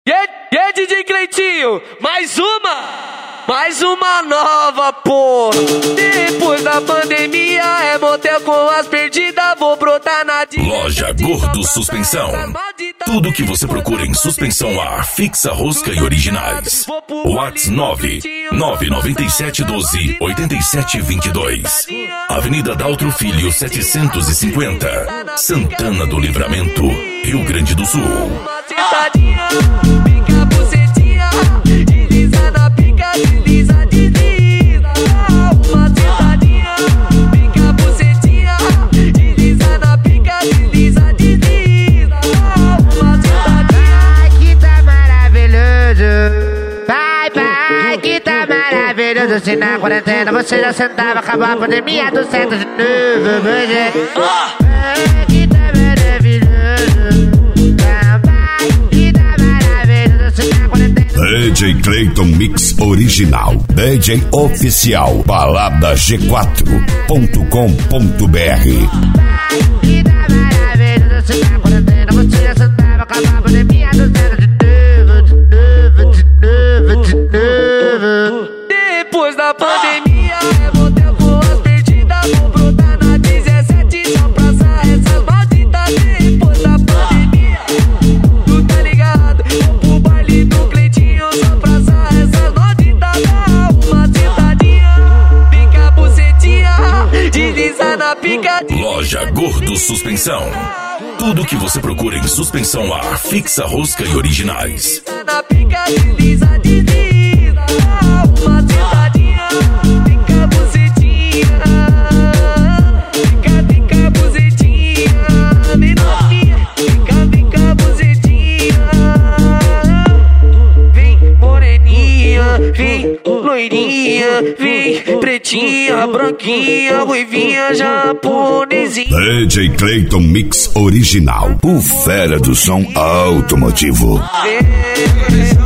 E aí, DJ Cleitinho, mais uma nova, porra. Depois da pandemia é motel com as perdidas, vou brotar na Loja Gordo Suspensão. Tudo que você procura em suspensão a ar, fixa, rosca e originais. WhatsApp 997128722. Avenida Daltro Filho 750, Santana do Livramento, Rio Grande do Sul. Pica a bucetinha, desliza na pica, desliza. Uma sentadinha, pica a bucetinha, desliza na pica, desliza. Uma sentadinha. Vai que tá maravilhoso, vai que tá maravilhoso. Se na quarentena você já sentava, acabou a pandemia do centro de novo, vai que tá maravilhoso. DJ Cleiton Mix Original, DJ Oficial, balada G4.com.br. Depois da pandemia é motel com as perdidas, vou brotar na 17 só pra sair essas malditas. Depois da pandemia, tu tá ligado? Vou pro baile do Cleitinho só pra sair essas malditas. Uma sentadinha, pica a bucetinha, desliza na pica. Loja Gordo Suspensão. Tudo que você procura em suspensão a ar, fixa, rosca e originais. Na pica, desliza. Uma sentadinha, pica a bucetinha, pica a bucetinha, bem novinha, pica a bucetinha. Vem moreninha, vem loirinha, vem pretinha, branquinha, ruivinha, japonesinha. DJ Cleiton Mix Original, o fera do som automotivo. Vem